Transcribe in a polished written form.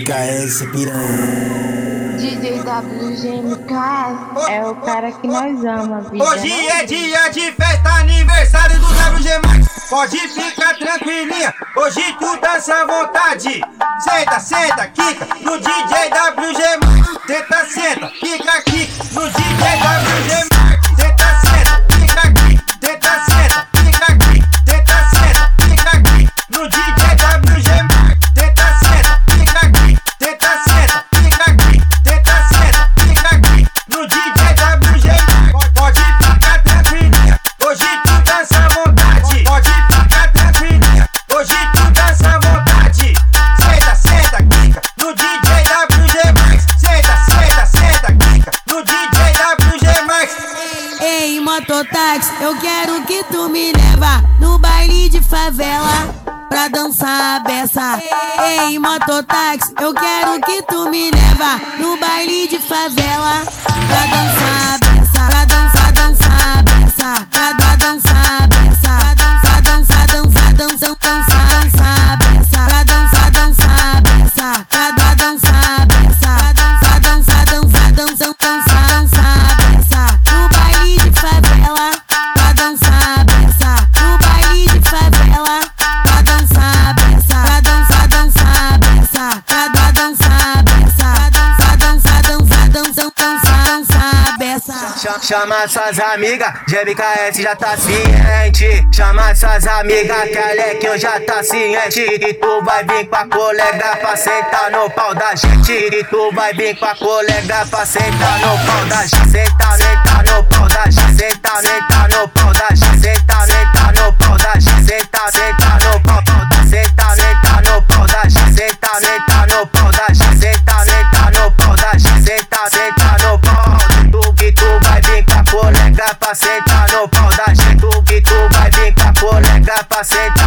GMKS piranha. DJ WGMKS é o cara que nós amamos, vida. Hoje é dia de festa, aniversário do WG Max. Pode ficar tranquilinha, hoje tu dança à vontade. Senta, senta, quica no DJ WG Max. Senta, senta, quica, quica no DJ WG Max. Senta, senta, quica, quica. Senta, senta, quica, quica. Senta, senta, quica, quica no DJ WG Max. Senta, senta, quica, quica. Senta, senta, quica, quica. Senta, senta, quica, quica no DJ WG Max. Pode ficar tranquilinha, hoje tu dança à vontade. Pode ficar tranquilinha, hoje tu dança à vontade. Senta, senta, quica no DJ WG Max. Senta, senta, senta, quica no DJ WG Max. Ei, mototáxi, eu quero que tu me leva no baile de favela pra dançar a beça. Ei, mototáxi, eu quero que tu me leva no baile de favela pra dançar a beça, pra dançar, dançar a beça, pra dançar a beça, pra dançar, dançar, dançar, dançar a beça, pra dançar, dançar a beça, pra dançar a beça, pra dançar, dançar, dançar, dançar a beça no baile de favela pra dançar a beça, no baile de favela pra dançar a beça, pra dançar, dançar a beça, pra dançar a beça, pra dançar, dançar, dançar, dançar a beça. Chama suas amigas, GMKS já tá ciente. Chama suas amigas, que a Lequinho já tá ciente. E tu vai vir com a colega pra sentar no pau da gente. E tu vai vir com a colega pra sentar no pau da gente. Senta, senta no pau da gente. Senta, senta no pau da gente. Senta, senta no pau da gente. Senta, senta no pau da gente. Senta, senta no pau da gente. Senta, senta no pau da gente. Senta, senta no pau da gente. Senta, senta no pau. Tu vai vir com a colega pra sentar no pau da gente. Tu vai vir com a colega pra sentar